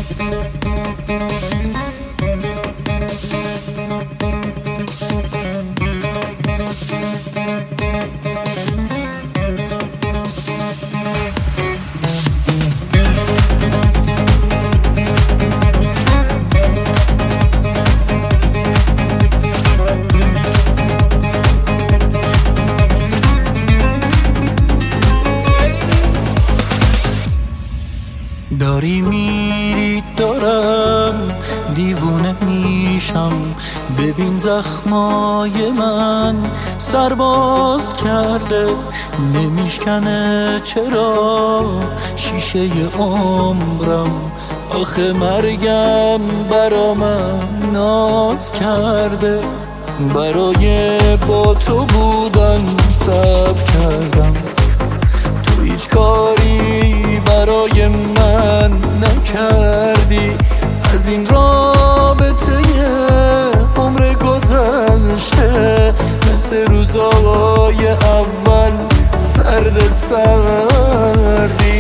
داری میری دارم دیوونه میشم، ببین زخمای من سرباز کرده، نمیشکنه چرا شیشه عمرم، آخه مرگم برا من ناز کرده، برای با تو بودن صبر کردم، تو هیچ کاری برای من نکردی، از این رابطه عمر گذشته مثل روزای اول سرد سردی،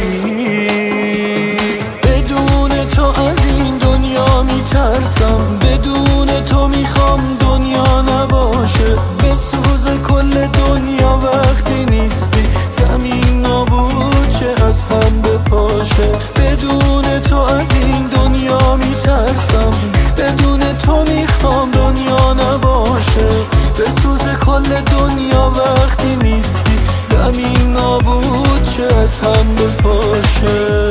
بدون تو از این دنیا میترسم، بدون تو میخوام دنیا نباشه، بسوز کل دنیا وقتی نیستی، زمین نابود چه از هم بپاشه، بدون تو از این دنیا میترسم، بدون تو میخوام دنیا نباشه، بسوز کل دنیا وقتی نیستی، زمین نابود چه از هم بپاشه.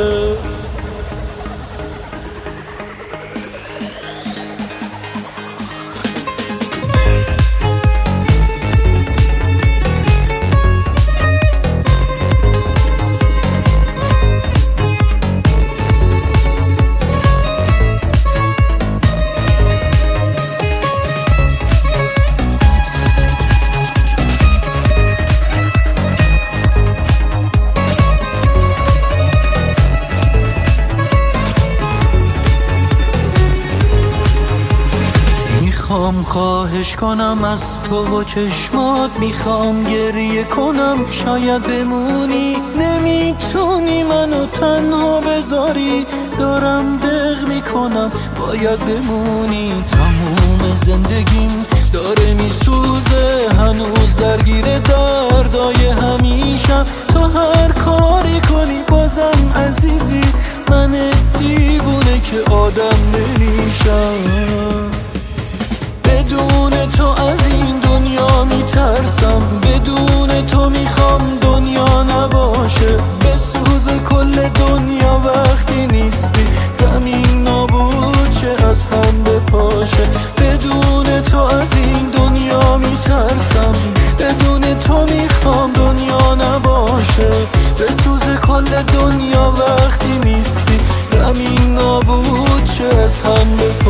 میخوام خواهش کنم از تو و چشمات، میخوام گریه کنم شاید بمونی، نمیتونی منو تنها بذاری، دارم دق میکنم باید بمونی، تموم زندگیم داره میسوزه، هنوز درگیر دردای همیشم، تو هر کاری کنی بازم عزیزی، من دیوونه که آدم نمیشم، بدون تو از این دنیا میترسم، بدون تو میخوام دنیا نباشه، بسوز کل دنیا وقتی نیستی، زمین نابود چه از هم بپاشه، بدون تو از این دنیا میترسم، بدون تو میخوام دنیا نباشه، بسوز کل دنیا وقتی نیستی، زمین نابود چه از هم بپاشه.